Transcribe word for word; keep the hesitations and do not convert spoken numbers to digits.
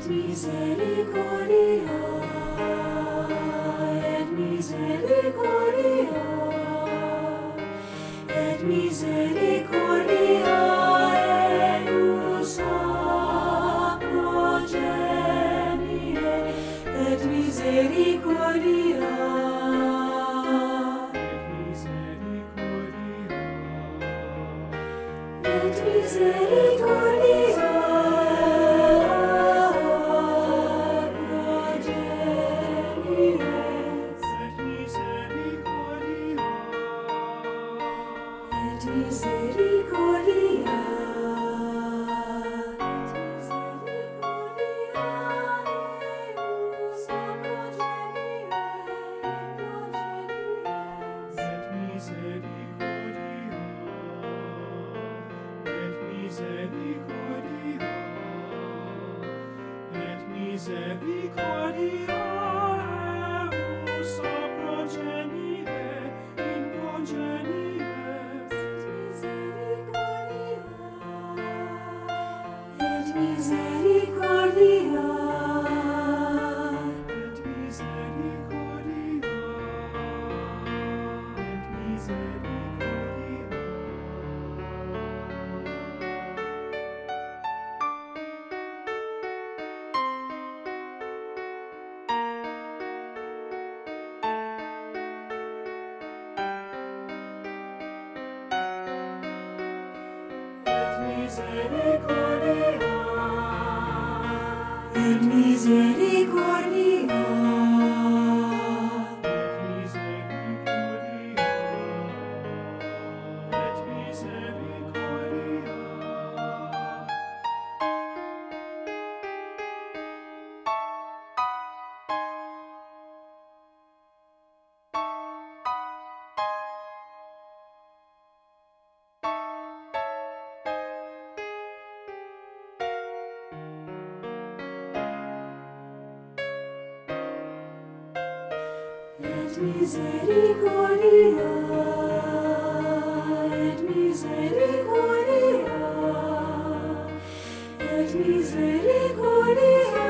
misericordia, et misericordia, et misericordia eius a progenie, et misericordia, et misericordia. Misericordia, eius a progenie, et misericordia, et misericordia, et misericordia eius a progenie, in progenies. et misericordia, Et misericordia, et misericordia. et misericordia, et misericordia. et misericordia, et misericordia, et misericordia